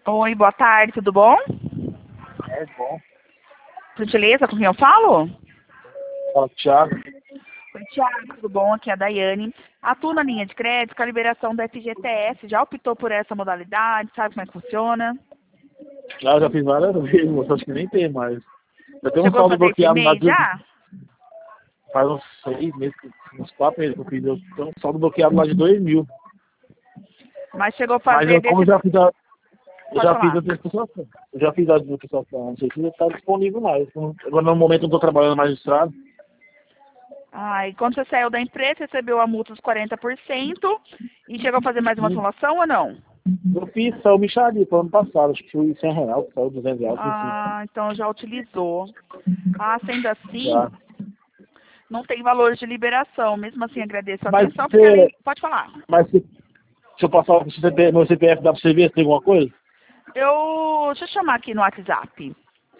Oi, boa tarde, tudo bom? É bom. Gentileza, com quem eu falo? Fala, Thiago. Oi, Thiago, tudo bom? Aqui é a Daiane. Atuo na linha de crédito com a liberação do FGTS. Já optou por essa modalidade? Sabe como é que funciona? Já fiz várias vezes, moço, acho que nem tem mais. Já tem um Chegou a saldo fazer esse bloqueado lá mês de já? faz uns 6 meses, uns 4 meses que eu fiz. Eu tenho um saldo bloqueado lá de 2.000. Mas chegou a Mas fazer como desse... eu já fiz a. Eu Pode já fiz falar. a antecipação. Eu já fiz a antecipação. Não sei se está disponível mais. Agora no momento eu não estou trabalhando mais no estrado. Ah, e quando você saiu da empresa, recebeu a multa dos 40% e chegou a fazer mais uma simulação ou não? Eu fiz, saiu micharia pro ano passado, acho que foi R$100, saiu R$200, enfim. Ah, então já utilizou. Ah, sendo assim, Já. não tem valor de liberação. Mesmo assim, agradeço a Mas atenção, porque você. além... Pode falar. Mas se eu passar o meu CPF, dá pra você ver se tem alguma coisa? Deixa eu chamar aqui no WhatsApp.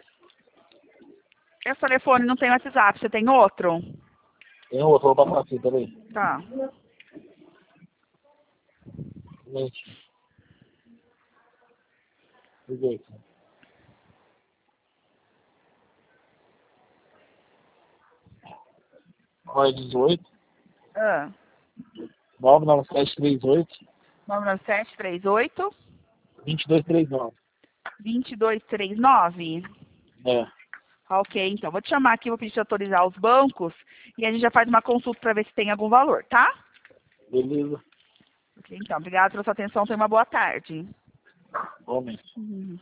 Esse telefone não tem WhatsApp, você tem outro? Tem outro, vou passar aqui, peraí. Tá. Gente, liguei aqui. Olha, 18, Ah, 99738, 99738 2239. 2239. É, Ah, ok, então vou te chamar aqui, vou pedir para autorizar os bancos e a gente já faz uma consulta para ver se tem algum valor, tá? beleza. Ok, então, obrigada pela sua atenção, tenha uma boa tarde. Homem.